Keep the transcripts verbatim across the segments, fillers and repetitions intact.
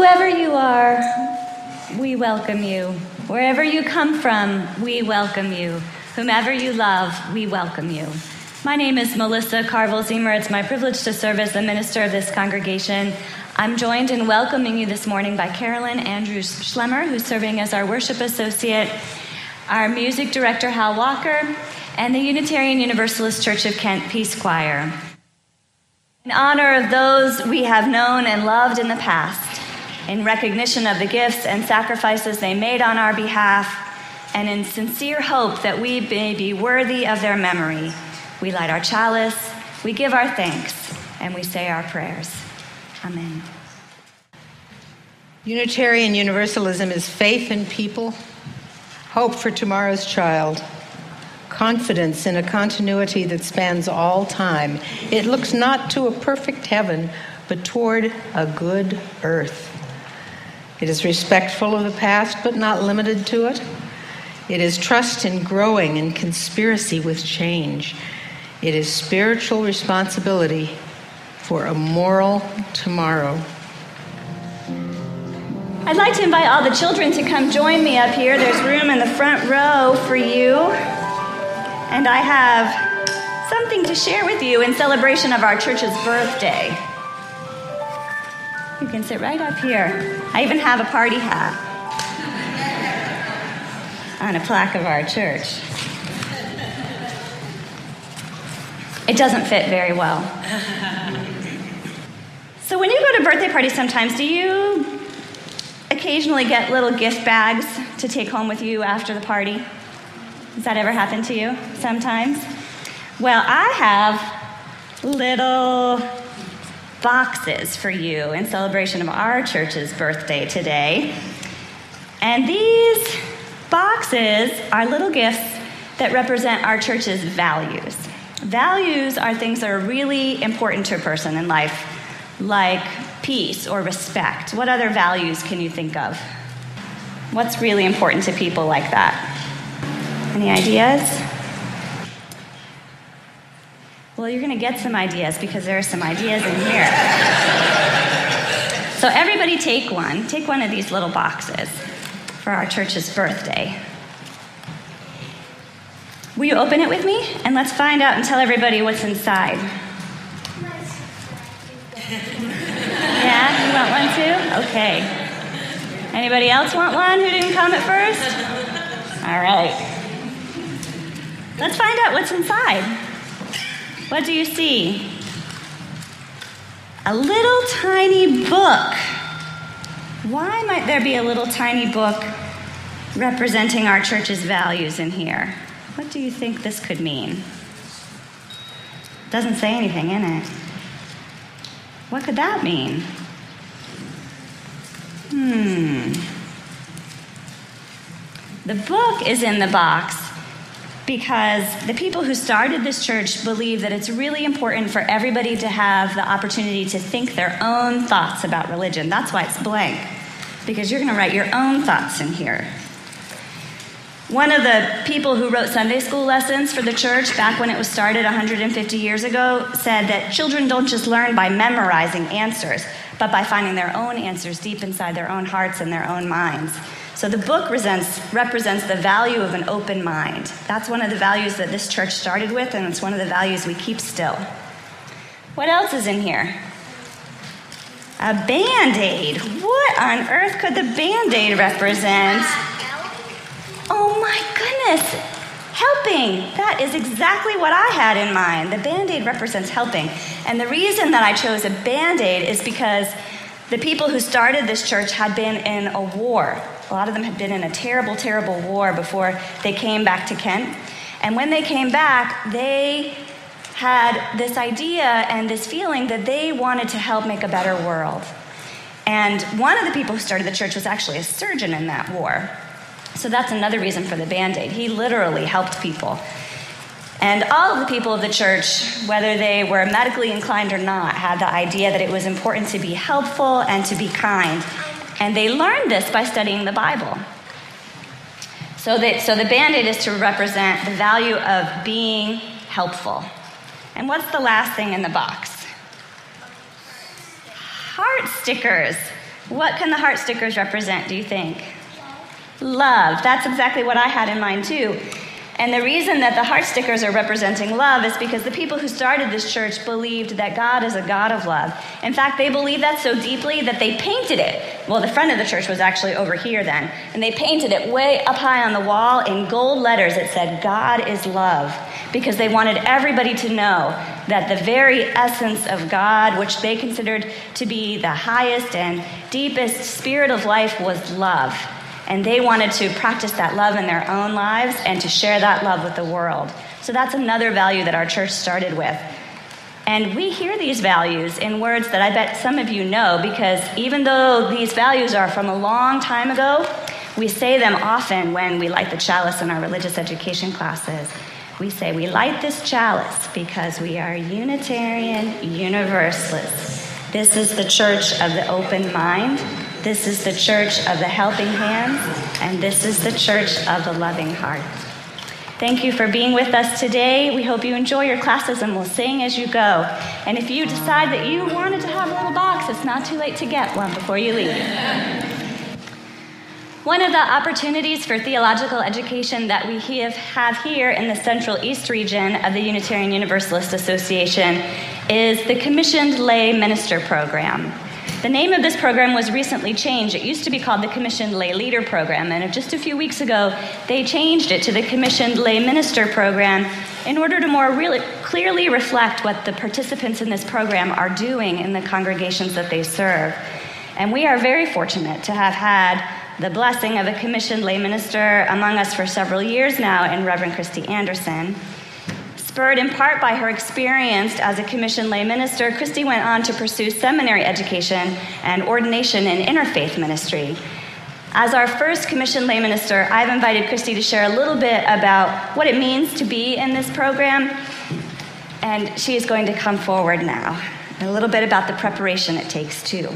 Whoever you are, we welcome you. Wherever you come from, we welcome you. Whomever you love, we welcome you. My name is Melissa Carville-Ziemer. It's my privilege to serve as the minister of this congregation. I'm joined in welcoming you this morning by Carolyn Andrews Schlemmer, who's serving as our worship associate, our music director, Hal Walker, and the Unitarian Universalist Church of Kent Peace Choir. In honor of those we have known and loved in the past, in recognition of the gifts and sacrifices they made on our behalf, and in sincere hope that we may be worthy of their memory, we light our chalice, we give our thanks, and we say our prayers. Amen. Unitarian Universalism is faith in people, hope for tomorrow's child, confidence in a continuity that spans all time. It looks not to a perfect heaven, but toward a good earth. It is respectful of the past, but not limited to it. It is trust in growing and conspiracy with change. It is spiritual responsibility for a moral tomorrow. I'd like to invite all the children to come join me up here. There's room in the front row for you. And I have something to share with you in celebration of our church's birthday. You can sit right up here. I even have a party hat on a plaque of our church. It doesn't fit very well. So when you go to birthday parties sometimes, do you occasionally get little gift bags to take home with you after the party? Does that ever happen to you sometimes? Well, I have little boxes for you in celebration of our church's birthday today. And these boxes are little gifts that represent our church's values. Values are things that are really important to a person in life, like peace or respect. What other values can you think of? What's really important to people like that? Any ideas? Well, you're going to get some ideas because there are some ideas in here. So everybody take one. Take one of these little boxes for our church's birthday. Will you open it with me? And let's find out and tell everybody what's inside. Yeah, you want one too? Okay. Anybody else want one who didn't come at first? All right. Let's find out what's inside. What do you see? A little tiny book. Why might there be a little tiny book representing our church's values in here? What do you think this could mean? Doesn't say anything in it. What could that mean? Hmm. The book is in the box because the people who started this church believe that it's really important for everybody to have the opportunity to think their own thoughts about religion. That's why it's blank, because you're going to write your own thoughts in here. One of the people who wrote Sunday school lessons for the church back when it was started one hundred fifty years ago said that children don't just learn by memorizing answers, but by finding their own answers deep inside their own hearts and their own minds. So the book represents, represents the value of an open mind. That's one of the values that this church started with, and it's one of the values we keep still. What else is in here? A Band-Aid. What on earth could the Band-Aid represent? Oh my goodness, helping. That is exactly what I had in mind. The Band-Aid represents helping. And the reason that I chose a Band-Aid is because the people who started this church had been in a war. A lot of them had been in a terrible, terrible war before they came back to Kent. And when they came back, they had this idea and this feeling that they wanted to help make a better world. And one of the people who started the church was actually a surgeon in that war. So that's another reason for the Band-Aid. He literally helped people. And all of the people of the church, whether they were medically inclined or not, had the idea that it was important to be helpful and to be kind. And they learned this by studying the Bible. So, that, so the Band-Aid is to represent the value of being helpful. And what's the last thing in the box? Heart stickers. What can the heart stickers represent, do you think? Love. That's exactly what I had in mind too. And the reason that the heart stickers are representing love is because the people who started this church believed that God is a God of love. In fact, they believed that so deeply that they painted it. Well, the front of the church was actually over here then. And they painted it way up high on the wall in gold letters. It said, God is love. Because they wanted everybody to know that the very essence of God, which they considered to be the highest and deepest spirit of life, was love. And they wanted to practice that love in their own lives and to share that love with the world. So that's another value that our church started with. And we hear these values in words that I bet some of you know, because even though these values are from a long time ago, we say them often when we light the chalice in our religious education classes. We say, we light this chalice because we are Unitarian Universalists. This is the church of the open mind. This is the church of the helping hands, and this is the church of the loving heart. Thank you for being with us today. We hope you enjoy your classes, and we'll sing as you go. And if you decide that you wanted to have a little box, it's not too late to get one before you leave. One of the opportunities for theological education that we have, have here in the Central East region of the Unitarian Universalist Association is the Commissioned Lay Minister Program. The name of this program was recently changed. It used to be called the Commissioned Lay Leader Program, and just a few weeks ago, they changed it to the Commissioned Lay Minister Program in order to more really clearly reflect what the participants in this program are doing in the congregations that they serve. And we are very fortunate to have had the blessing of a commissioned lay minister among us for several years now in Reverend Christy Anderson. Spurred in part by her experience as a commissioned lay minister, Christy went on to pursue seminary education and ordination in interfaith ministry. As our first commissioned lay minister, I've invited Christy to share a little bit about what it means to be in this program, and she is going to come forward now. A little bit about the preparation it takes, too.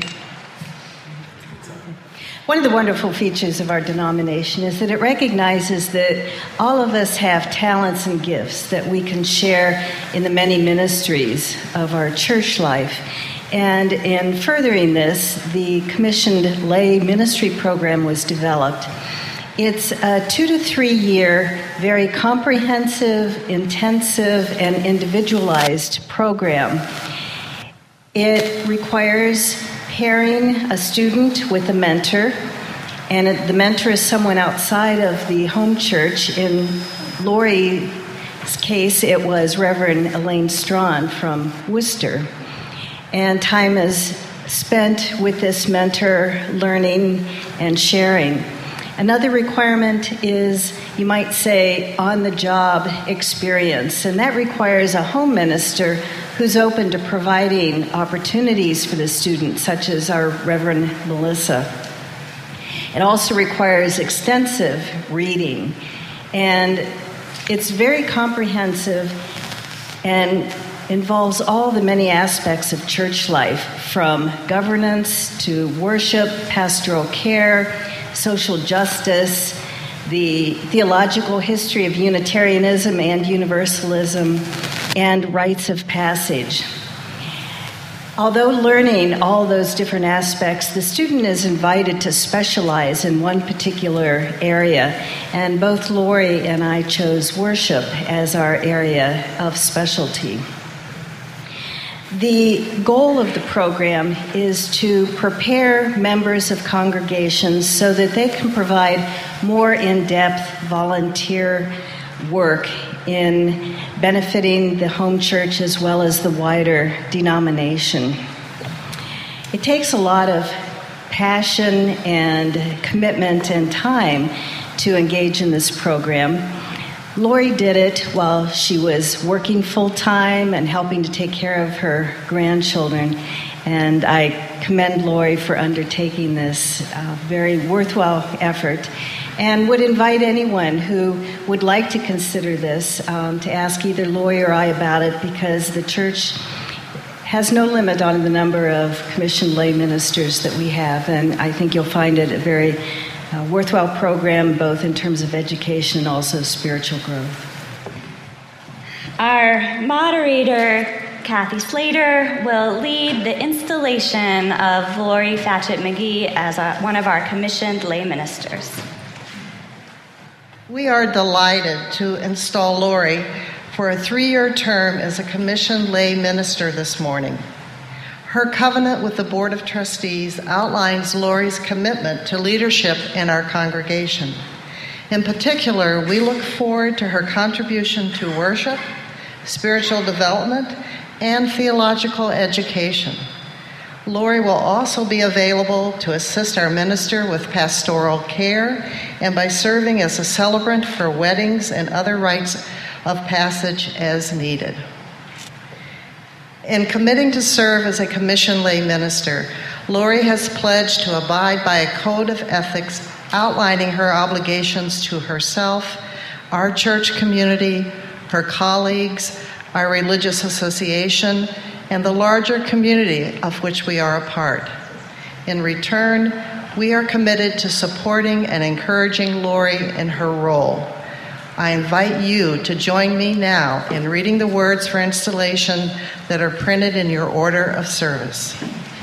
One of the wonderful features of our denomination is that it recognizes that all of us have talents and gifts that we can share in the many ministries of our church life. And in furthering this, the Commissioned Lay Ministry Program was developed. It's a two to three year, very comprehensive, intensive, and individualized program. It requires pairing a student with a mentor, and the mentor is someone outside of the home church. In Lori's case, it was Reverend Elaine Strawn from Worcester. And time is spent with this mentor learning and sharing. Another requirement is, you might say, on-the-job experience, and that requires a home minister who's open to providing opportunities for the student, such as our Reverend Melissa. It also requires extensive reading, and it's very comprehensive and involves all the many aspects of church life, from governance to worship, pastoral care, social justice, the theological history of Unitarianism and Universalism, and rites of passage. Although learning all those different aspects, the student is invited to specialize in one particular area, and both Lori and I chose worship as our area of specialty. The goal of the program is to prepare members of congregations so that they can provide more in-depth volunteer work in benefiting the home church as well as the wider denomination. It takes a lot of passion and commitment and time to engage in this program. Lori did it while she was working full-time and helping to take care of her grandchildren, and I commend Lori for undertaking this uh, very worthwhile effort, and would invite anyone who would like to consider this um, to ask either Lori or I about it, because the church has no limit on the number of commissioned lay ministers that we have, and I think you'll find it a very uh, worthwhile program, both in terms of education and also spiritual growth. Our moderator Kathy Slater will lead the installation of Lori Fatchett McGee as a, one of our commissioned lay ministers. We are delighted to install Lori for a three-year term as a commissioned lay minister this morning. Her covenant with the Board of Trustees outlines Lori's commitment to leadership in our congregation. In particular, we look forward to her contribution to worship, spiritual development, and theological education. Lori will also be available to assist our minister with pastoral care and by serving as a celebrant for weddings and other rites of passage as needed. In committing to serve as a commissioned lay minister, Lori has pledged to abide by a code of ethics outlining her obligations to herself, our church community, her colleagues, our religious association, and the larger community of which we are a part. In return, we are committed to supporting and encouraging Lori in her role. I invite you to join me now in reading the words for installation that are printed in your order of service.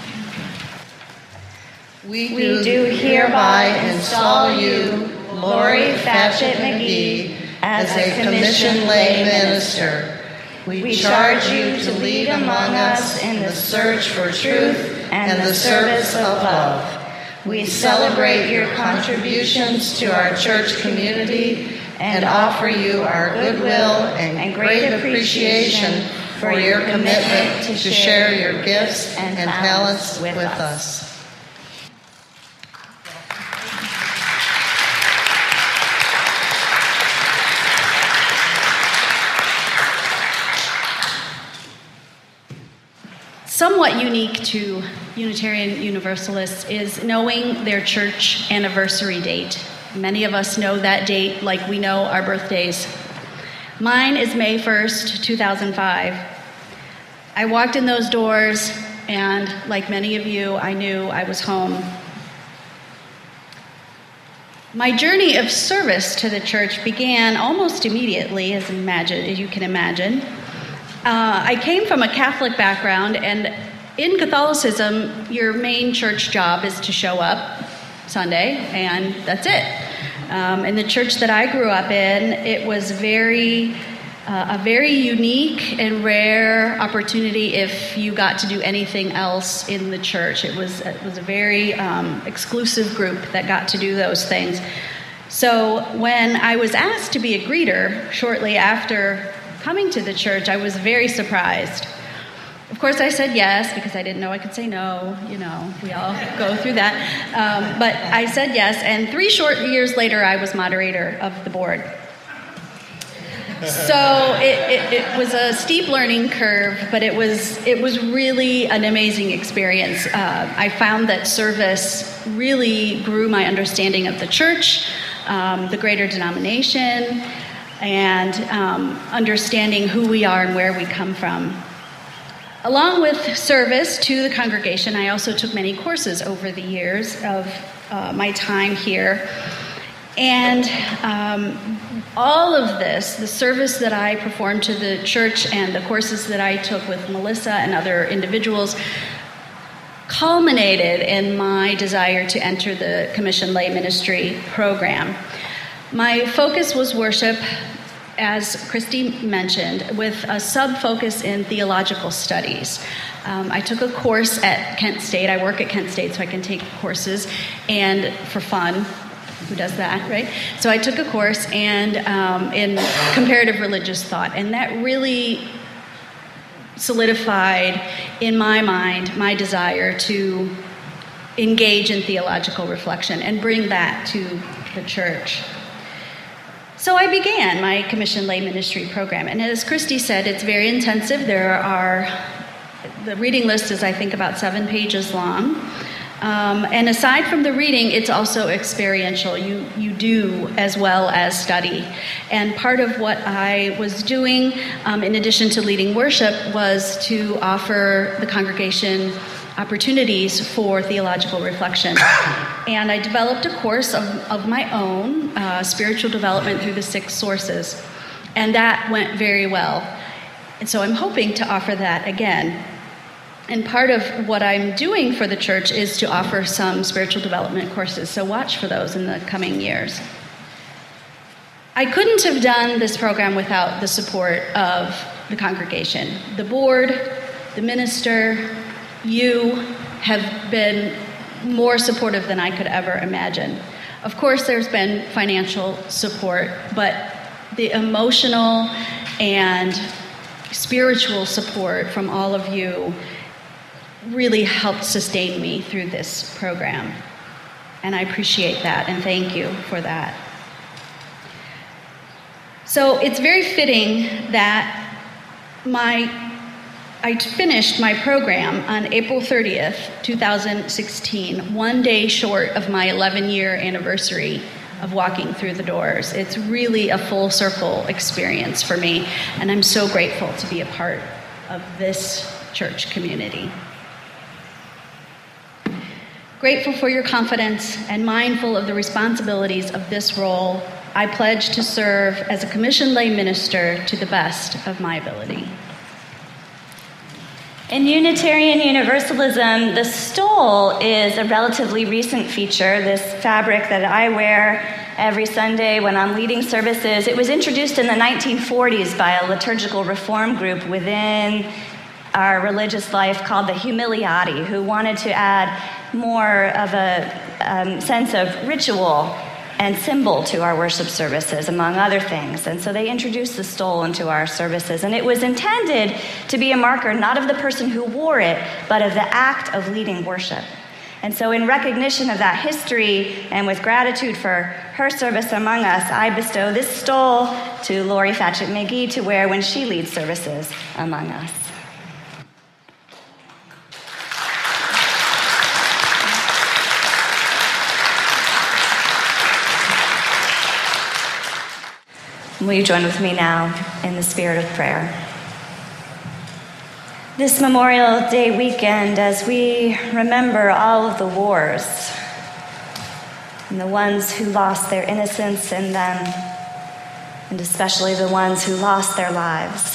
We, we do hereby install you, Lori Fatchett McGee, as a commissioned lay minister. We charge you to lead among us in the search for truth and the service of love. We celebrate your contributions to our church community and offer you our goodwill and great appreciation for your commitment to share your gifts and talents with us. Somewhat unique to Unitarian Universalists is knowing their church anniversary date. Many of us know that date like we know our birthdays. Mine is May first, two thousand five. I walked in those doors, and like many of you, I knew I was home. My journey of service to the church began almost immediately, as, imagine, as you can imagine. Uh, I came from a Catholic background, and in Catholicism, your main church job is to show up Sunday, and that's it. Um, in the church that I grew up in, it was very, uh, a very unique and rare opportunity if you got to do anything else in the church. It was, it was a very um, exclusive group that got to do those things. So when I was asked to be a greeter shortly after coming to the church, I was very surprised. Of course, I said yes, because I didn't know I could say no. You know, we all go through that. Um, but I said yes, and three short years later, I was moderator of the board. So it, it, it was a steep learning curve, but it was it was really an amazing experience. Uh, I found that service really grew my understanding of the church, um, the greater denomination, and um, understanding who we are and where we come from. Along with service to the congregation, I also took many courses over the years of uh, my time here. And um, all of this, the service that I performed to the church and the courses that I took with Melissa and other individuals, culminated in my desire to enter the Commissioned Lay Ministry program. My focus was worship, as Christy mentioned, with a sub-focus in theological studies. Um, I took a course at Kent State. I work at Kent State, so I can take courses, and for fun. Who does that, right? So I took a course and um, in comparative religious thought, and that really solidified in my mind my desire to engage in theological reflection and bring that to the church. So I began my Commissioned Lay Ministry program, and as Christy said, it's very intensive. There are, the reading list is, I think, about seven pages long. Um, and aside from the reading, it's also experiential. You you do as well as study. And part of what I was doing, um, in addition to leading worship, was to offer the congregation opportunities for theological reflection. And I developed a course of, of my own, uh, Spiritual Development Through the Six Sources. And that went very well. And so I'm hoping to offer that again. And part of what I'm doing for the church is to offer some spiritual development courses, so watch for those in the coming years. I couldn't have done this program without the support of the congregation. The board, the minister, you have been more supportive than I could ever imagine. Of course, there's been financial support, but the emotional and spiritual support from all of you really helped sustain me through this program. And I appreciate that, and thank you for that. So it's very fitting that my I finished my program on April thirtieth, twenty sixteen, one day short of my eleven-year anniversary of walking through the doors. It's really a full circle experience for me, and I'm so grateful to be a part of this church community. Grateful for your confidence and mindful of the responsibilities of this role, I pledge to serve as a commissioned lay minister to the best of my ability. In Unitarian Universalism, the stole is a relatively recent feature, this fabric that I wear every Sunday when I'm leading services. It was introduced in the nineteen forties by a liturgical reform group within our religious life called the Humiliati, who wanted to add more of a um, sense of ritual and symbol to our worship services, among other things. And so they introduced the stole into our services. And it was intended to be a marker not of the person who wore it, but of the act of leading worship. And so in recognition of that history and with gratitude for her service among us, I bestow this stole to Lori Fatchett-McGee to wear when she leads services among us. Will you join with me now in the spirit of prayer? This Memorial Day weekend, as we remember all of the wars and the ones who lost their innocence in them, and especially the ones who lost their lives,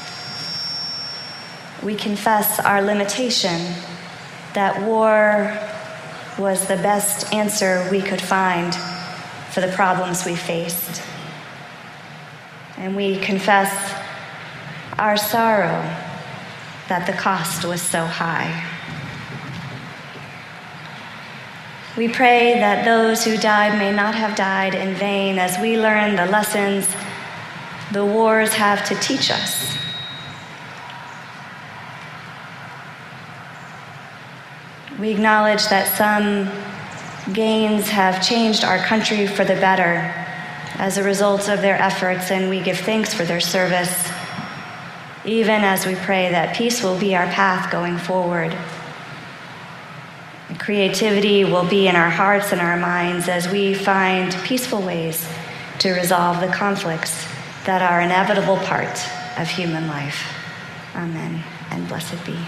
we confess our limitation that war was the best answer we could find for the problems we faced. And we confess our sorrow that the cost was so high. We pray that those who died may not have died in vain as we learn the lessons the wars have to teach us. We acknowledge that some gains have changed our country for the better as a result of their efforts, and we give thanks for their service, even as we pray that peace will be our path going forward. And creativity will be in our hearts and our minds as we find peaceful ways to resolve the conflicts that are an inevitable part of human life. Amen, and blessed be.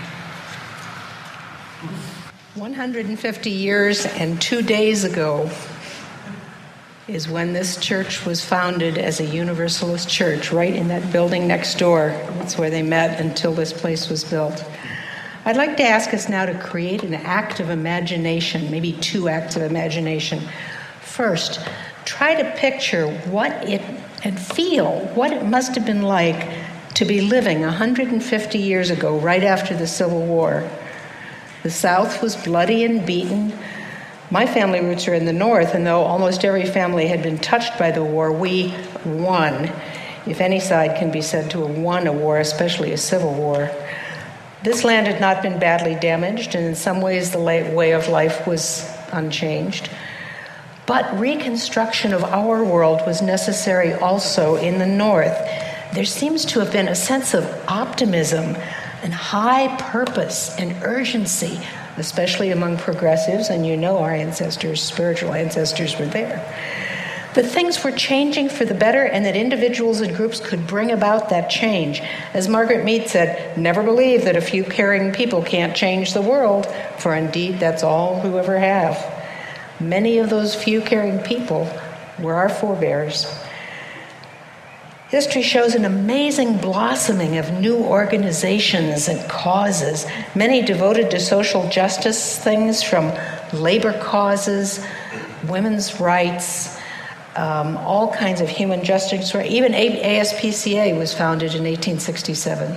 one hundred fifty years and two days ago is when this church was founded as a Universalist church, right in that building next door. That's where they met until this place was built. I'd like to ask us now to create an act of imagination, maybe two acts of imagination. First, try to picture what it, and feel what it must have been like to be living one hundred fifty years ago, right after the Civil War. The South was bloody and beaten. My family roots are in the North, and though almost every family had been touched by the war, we won. If any side can be said to have won a war, especially a civil war. This land had not been badly damaged, and in some ways the way of life was unchanged. But reconstruction of our world was necessary also in the North. There seems to have been a sense of optimism and high purpose and urgency, especially among progressives, and you know our ancestors, spiritual ancestors, were there. That things were changing for the better and that individuals and groups could bring about that change. As Margaret Mead said, never believe that a few caring people can't change the world, for indeed that's all who ever have. Many of those few caring people were our forebears. History shows an amazing blossoming of new organizations and causes, many devoted to social justice things, from labor causes, women's rights, um, all kinds of human justice. Even A S P C A was founded in eighteen sixty-seven.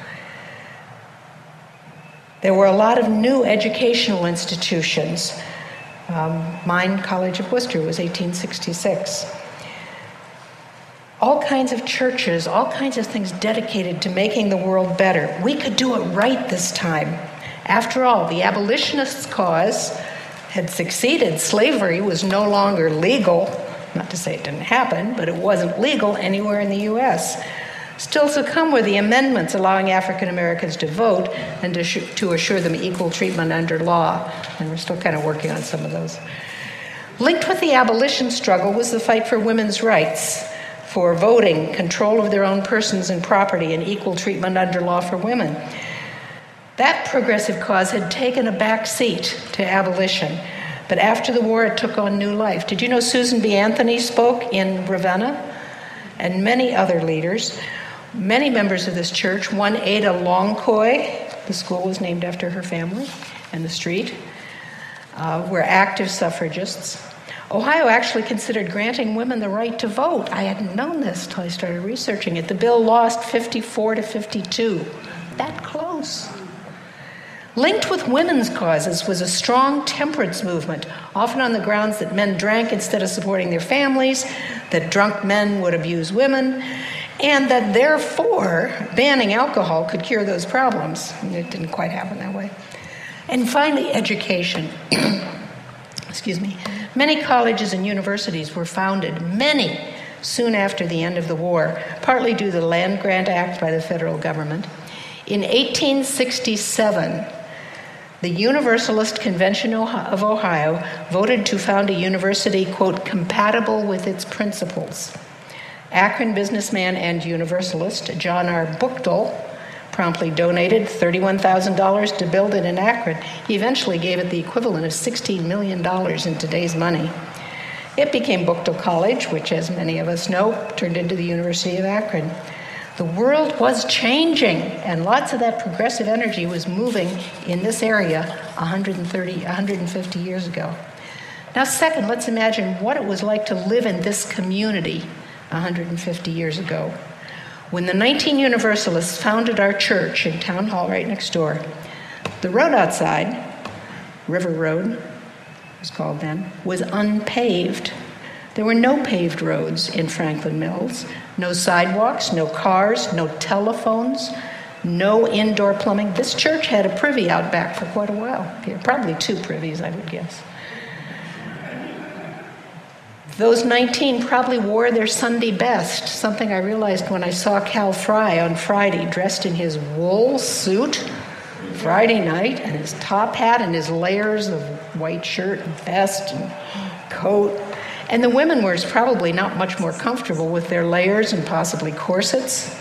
There were a lot of new educational institutions. Um, mine, College of Worcester, was eighteen sixty-six. All kinds of churches, all kinds of things dedicated to making the world better. We could do it right this time. After all, the abolitionists' cause had succeeded. Slavery was no longer legal. Not to say it didn't happen, but it wasn't legal anywhere in the U S. Still to come were the amendments allowing African Americans to vote and to, sh- to assure them equal treatment under law. And we're still kind of working on some of those. Linked with the abolition struggle was the fight for women's rights, for voting, control of their own persons and property, and equal treatment under law for women. That progressive cause had taken a back seat to abolition, but after the war it took on new life. Did you know Susan B. Anthony spoke in Ravenna? And many other leaders. Many members of this church, one Ada Longcoy, the school was named after her family, and the street, uh, were active suffragists. Ohio actually considered granting women the right to vote. I hadn't known this until I started researching it. The bill lost fifty-four to fifty-two. That close. Linked with women's causes was a strong temperance movement, often on the grounds that men drank instead of supporting their families, that drunk men would abuse women, and that therefore banning alcohol could cure those problems. And it didn't quite happen that way. And finally, education. Excuse me. Many colleges and universities were founded, many soon after the end of the war, partly due to the Land Grant Act by the federal government. In eighteen sixty-seven, the Universalist Convention of Ohio voted to found a university, quote, compatible with its principles. Akron businessman and Universalist John R. Buchtel promptly donated thirty-one thousand dollars to build it in Akron. He eventually gave it the equivalent of sixteen million dollars in today's money. It became Buchtel College, which, as many of us know, turned into the University of Akron. The world was changing, and lots of that progressive energy was moving in this area one hundred thirty, one hundred fifty years ago. Now, second, let's imagine what it was like to live in this community one hundred fifty years ago. When the nineteen Universalists founded our church in Town Hall right next door, the road outside, River Road it was called then, was unpaved. There were no paved roads in Franklin Mills, no sidewalks, no cars, no telephones, no indoor plumbing. This church had a privy out back for quite a while, probably two privies, I would guess. Those nineteen probably wore their Sunday best, something I realized when I saw Cal Fry on Friday dressed in his wool suit Friday night and his top hat and his layers of white shirt and vest and coat. And the women were probably not much more comfortable with their layers and possibly corsets.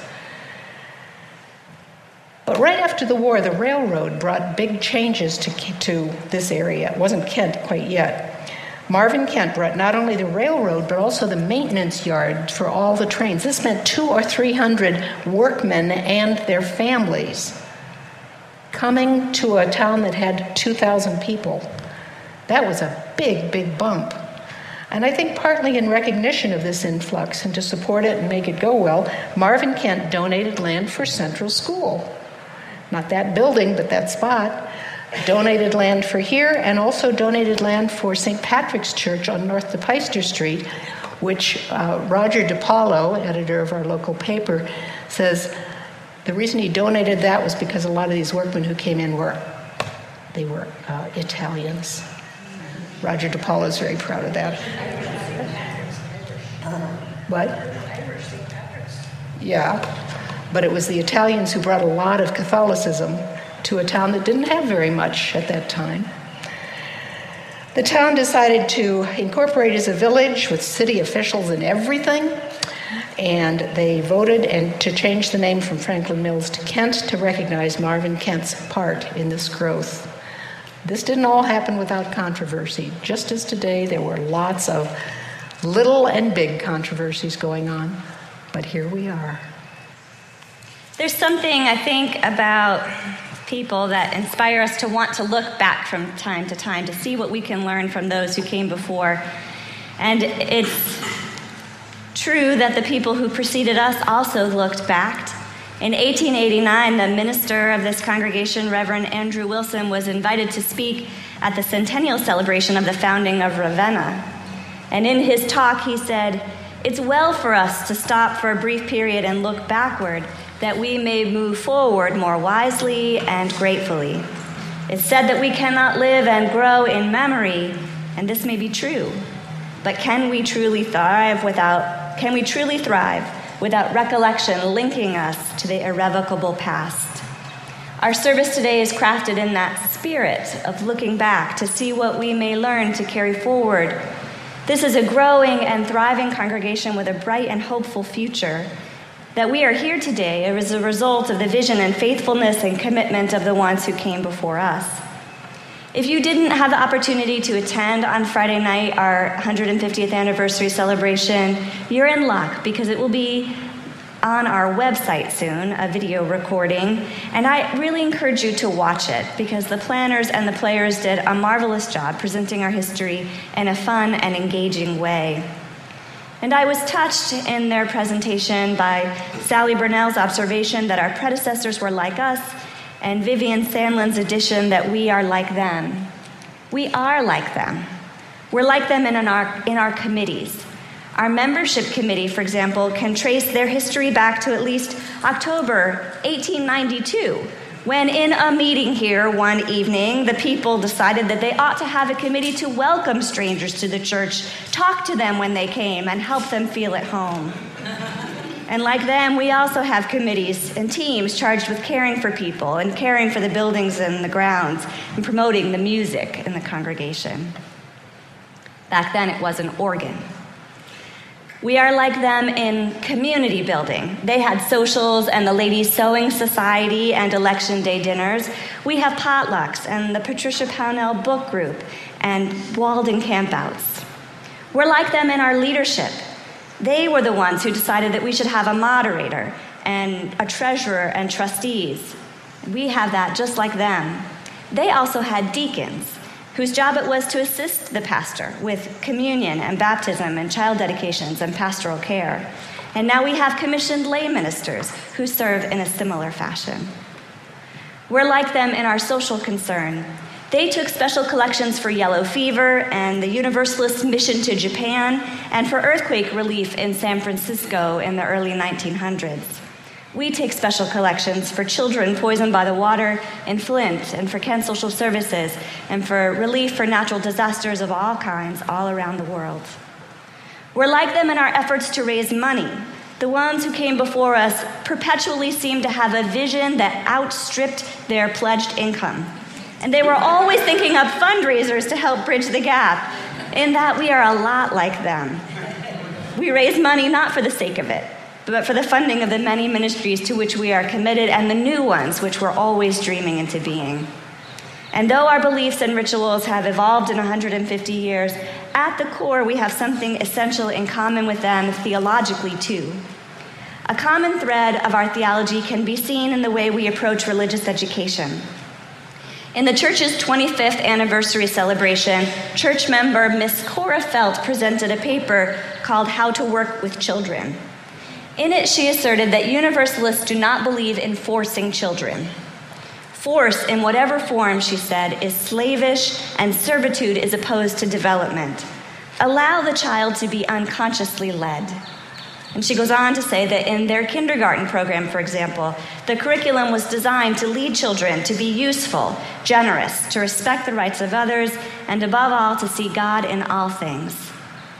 But right after the war, the railroad brought big changes to, to this area. It wasn't Kent quite yet. Marvin Kent brought not only the railroad, but also the maintenance yard for all the trains. This meant two or three hundred workmen and their families coming to a town that had two thousand people. That was a big, big bump. And I think partly in recognition of this influx and to support it and make it go well, Marvin Kent donated land for Central School. Not that building, but that spot. Donated land for here, and also donated land for Saint Patrick's Church on North DePeyster Street, which uh, Roger DiPaolo, editor of our local paper, says the reason he donated that was because a lot of these workmen who came in were, they were uh, Italians. Roger DiPaolo is very proud of that. Uh, what? Yeah, but it was the Italians who brought a lot of Catholicism to a town that didn't have very much at that time. The town decided to incorporate as a village with city officials and everything, and they voted and to change the name from Franklin Mills to Kent to recognize Marvin Kent's part in this growth. This didn't all happen without controversy. Just as today, there were lots of little and big controversies going on. but here we are. There's something, I think, about people that inspire us to want to look back from time to time to see what we can learn from those who came before. And it's true that the people who preceded us also looked back. In eighteen eighty-nine, the minister of this congregation, Reverend Andrew Wilson, was invited to speak at the centennial celebration of the founding of Ravenna. And in his talk, he said, "It's well for us to stop for a brief period and look backward, that we may move forward more wisely and gratefully. It's said that we cannot live and grow in memory, and this may be true. But can we truly thrive without, can we truly thrive without recollection linking us to the irrevocable past?" Our service today is crafted in that spirit of looking back to see what we may learn to carry forward. This is a growing and thriving congregation with a bright and hopeful future. That we are here today is a result of the vision and faithfulness and commitment of the ones who came before us. If you didn't have the opportunity to attend on Friday night our one hundred fiftieth anniversary celebration, you're in luck because it will be on our website soon, a video recording, and I really encourage you to watch it because the planners and the players did a marvelous job presenting our history in a fun and engaging way. And I was touched in their presentation by Sally Burnell's observation that our predecessors were like us, and Vivian Sandlin's addition that we are like them. We are like them. We're like them in our, in our committees. Our membership committee, for example, can trace their history back to at least October eighteen ninety-two, when in a meeting here one evening, the people decided that they ought to have a committee to welcome strangers to the church, talk to them when they came, and help them feel at home. And like them, we also have committees and teams charged with caring for people and caring for the buildings and the grounds and promoting the music in the congregation. Back then, it was an organ. We are like them in community building. They had socials and the Ladies Sewing Society and election day dinners. We have potlucks and the Patricia Pownell book group and Walden campouts. We're like them in our leadership. They were the ones who decided that we should have a moderator and a treasurer and trustees. We have that just like them. They also had deacons, whose job it was to assist the pastor with communion and baptism and child dedications and pastoral care. And now we have commissioned lay ministers who serve in a similar fashion. We're like them in our social concern. They took special collections for yellow fever and the Universalist mission to Japan and for earthquake relief in San Francisco in the early nineteen hundreds. We take special collections for children poisoned by the water in Flint and for Kent Social Services and for relief for natural disasters of all kinds all around the world. We're like them in our efforts to raise money. The ones who came before us perpetually seemed to have a vision that outstripped their pledged income. And they were always thinking up fundraisers to help bridge the gap. In that we are a lot like them. We raise money not for the sake of it, but for the funding of the many ministries to which we are committed and the new ones which we're always dreaming into being. And though our beliefs and rituals have evolved in one hundred fifty years, at the core we have something essential in common with them theologically too. A common thread of our theology can be seen in the way we approach religious education. In the church's twenty-fifth anniversary celebration, church member Miss Cora Felt presented a paper called How to Work with Children. In it, she asserted that Universalists do not believe in forcing children. Force, in whatever form, she said, is slavish, and servitude is opposed to development. Allow the child to be unconsciously led. And she goes on to say that in their kindergarten program, for example, the curriculum was designed to lead children to be useful, generous, to respect the rights of others, and above all, to see God in all things.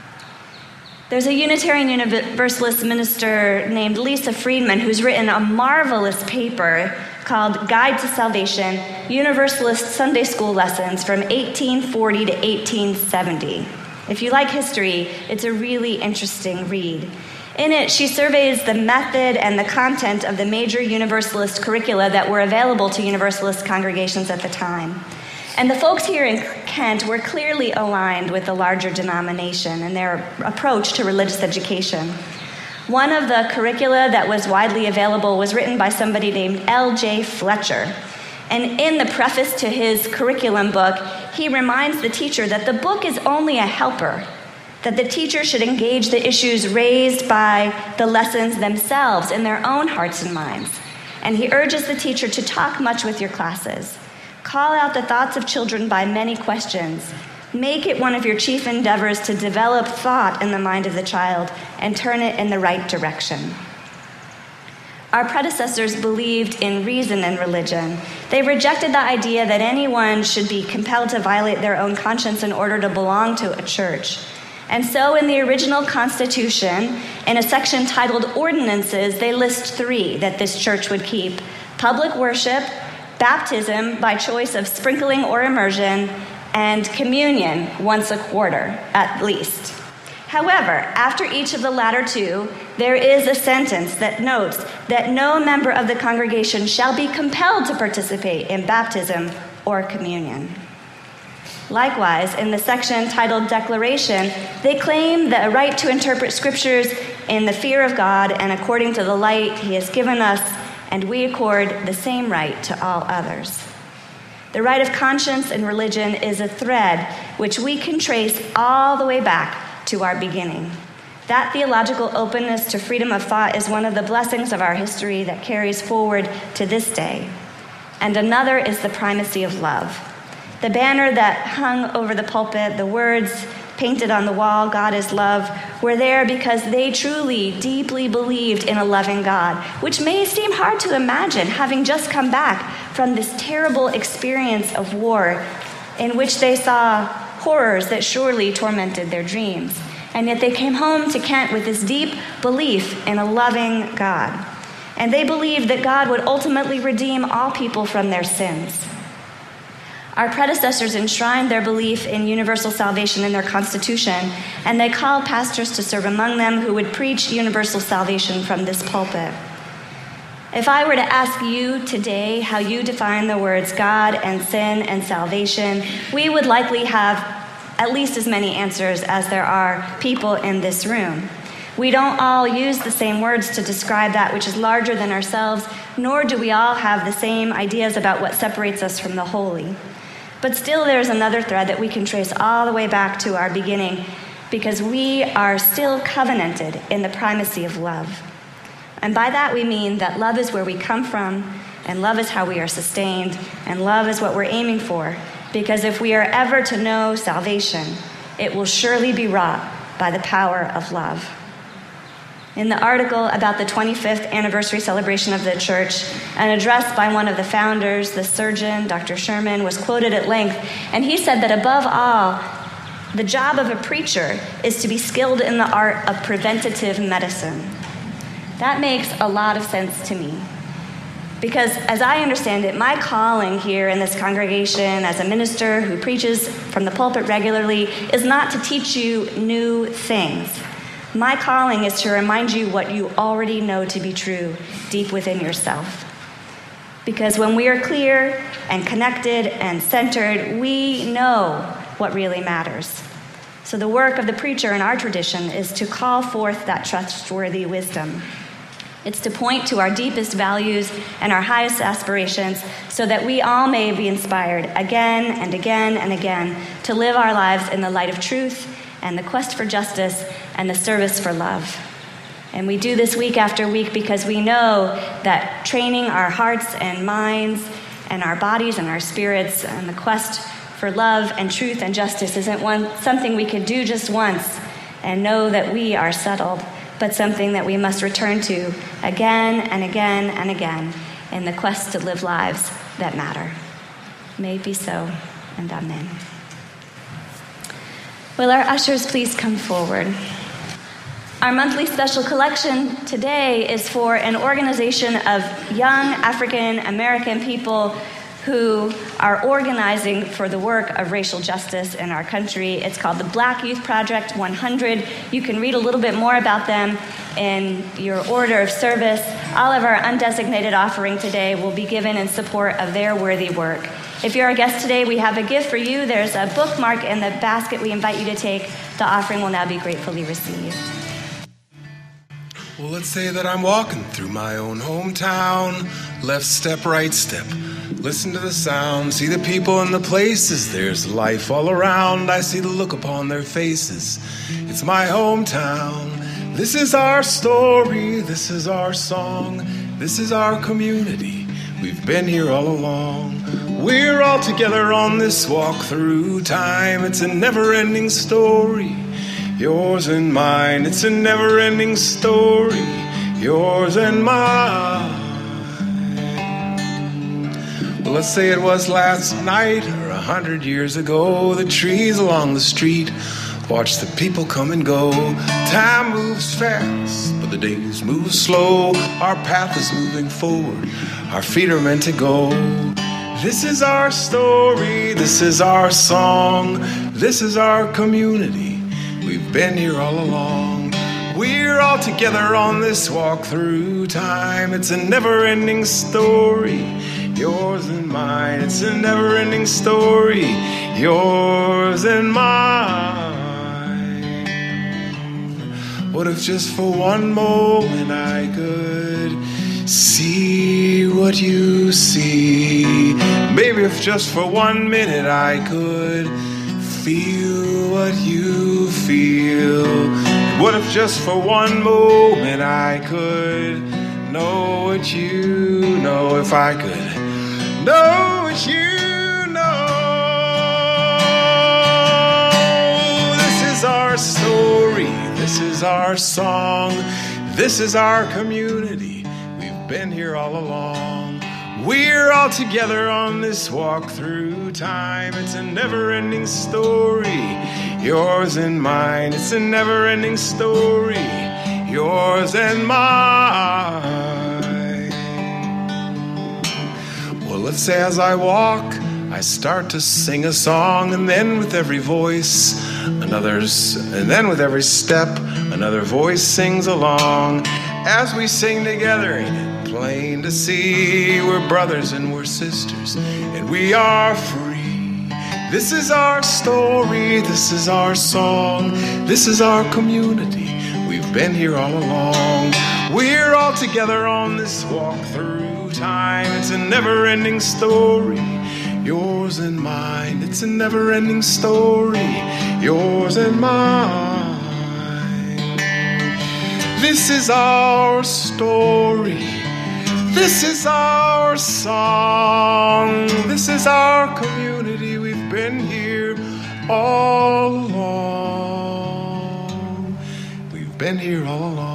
There's a Unitarian Universalist minister named Lisa Friedman who's written a marvelous paper called Guide to Salvation, Universalist Sunday School Lessons from eighteen forty to eighteen seventy. If you like history, it's a really interesting read. In it, she surveys the method and the content of the major Universalist curricula that were available to Universalist congregations at the time. And the folks here in Kent were clearly aligned with the larger denomination and their approach to religious education. One of the curricula that was widely available was written by somebody named L J Fletcher. And in the preface to his curriculum book, he reminds the teacher that the book is only a helper, that the teacher should engage the issues raised by the lessons themselves in their own hearts and minds. And he urges the teacher to talk much with your classes. Call out the thoughts of children by many questions. Make it one of your chief endeavors to develop thought in the mind of the child and turn it in the right direction. Our predecessors believed in reason and religion. They rejected the idea that anyone should be compelled to violate their own conscience in order to belong to a church. And so in the original Constitution, in a section titled Ordinances, they list three that this church would keep: public worship, baptism by choice of sprinkling or immersion, and communion once a quarter, at least. However, after each of the latter two, there is a sentence that notes that no member of the congregation shall be compelled to participate in baptism or communion. Likewise, in the section titled Declaration, they claim the right to interpret scriptures in the fear of God and according to the light he has given us, and we accord the same right to all others. The right of conscience in religion is a thread which we can trace all the way back to our beginning. That theological openness to freedom of thought is one of the blessings of our history that carries forward to this day. And another is the primacy of love. The banner that hung over the pulpit, the words painted on the wall, God is love, were there because they truly, deeply believed in a loving God, which may seem hard to imagine, having just come back from this terrible experience of war in which they saw horrors that surely tormented their dreams. And yet they came home to Kent with this deep belief in a loving God. And they believed that God would ultimately redeem all people from their sins. Our predecessors enshrined their belief in universal salvation in their Constitution, and they called pastors to serve among them who would preach universal salvation from this pulpit. If I were to ask you today how you define the words God and sin and salvation, we would likely have at least as many answers as there are people in this room. We don't all use the same words to describe that which is larger than ourselves, nor do we all have the same ideas about what separates us from the holy. But still, there's another thread that we can trace all the way back to our beginning, because we are still covenanted in the primacy of love. And by that we mean that love is where we come from, and love is how we are sustained, and love is what we're aiming for, because if we are ever to know salvation, it will surely be wrought by the power of love. In the article about the twenty-fifth anniversary celebration of the church, an address by one of the founders, the surgeon, Doctor Sherman, was quoted at length, and he said that above all, the job of a preacher is to be skilled in the art of preventative medicine. That makes a lot of sense to me, because as I understand it, my calling here in this congregation as a minister who preaches from the pulpit regularly is not to teach you new things. My calling is to remind you what you already know to be true deep within yourself. Because when we are clear and connected and centered, we know what really matters. So the work of the preacher in our tradition is to call forth that trustworthy wisdom. It's to point to our deepest values and our highest aspirations so that we all may be inspired again and again and again to live our lives in the light of truth and the quest for justice and the service for love. And we do this week after week because we know that training our hearts and minds and our bodies and our spirits and the quest for love and truth and justice isn't one something we could do just once and know that we are settled, but something that we must return to again and again and again in the quest to live lives that matter. May it be so, and amen. Will our ushers please come forward? Our monthly special collection today is for an organization of young African American people who are organizing for the work of racial justice in our country. It's called the Black Youth Project one hundred. You can read a little bit more about them in your order of service. All of our undesignated offering today will be given in support of their worthy work. If you're a guest today, we have a gift for you. There's a bookmark in the basket we invite you to take. The offering will now be gratefully received. Well, let's say that I'm walking through my own hometown. Left step, right step. Listen to the sound, see the people and the places. There's life all around. I see the look upon their faces. It's my hometown. This is our story. This is our song. This is our community. We've been here all along. We're all together on this walk through time. It's a never-ending story. Yours and mine. It's a never-ending story. Yours and mine. Well, let's say it was last night or a hundred years ago. The trees along the street watch the people come and go. Time moves fast, but the days move slow. Our path is moving forward. Our feet are meant to go. This is our story. This is our song. This is our community. We've been here all along. We're all together on this walk through time. It's a never-ending story. Yours and mine. It's a never-ending story. Yours and mine. What if just for one moment I could see what you see? Maybe if just for one minute I could feel what you feel. What if just for one moment I could know what you know? If I could know what you know. This is our story. This is our song. This is our community. We've been here all along. We're all together on this walk through time. It's a never-ending story. Yours and mine. It's a never-ending story. Yours and mine. Well, let's say as I walk, I start to sing a song, and then with every voice, another's, and then with every step, another voice sings along. As we sing together, ain't it plain to see we're brothers and we're sisters, and we are free. This is our story. This is our song. This is our community. We've been here all along. We're all together on this walk through time. It's a never-ending story. Yours and mine. It's a never-ending story. Yours and mine. This is our story. This is our song. This is our community. We've been here all along. We've been here all along.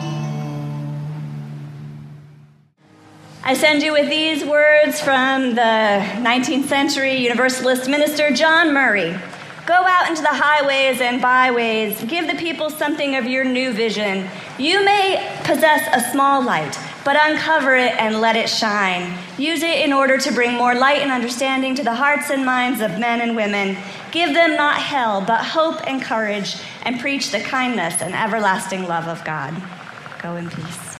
I send you with these words from the nineteenth century Universalist minister John Murray. Go out into the highways and byways. Give the people something of your new vision. You may possess a small light, but uncover it and let it shine. Use it in order to bring more light and understanding to the hearts and minds of men and women. Give them not hell, but hope and courage, and preach the kindness and everlasting love of God. Go in peace.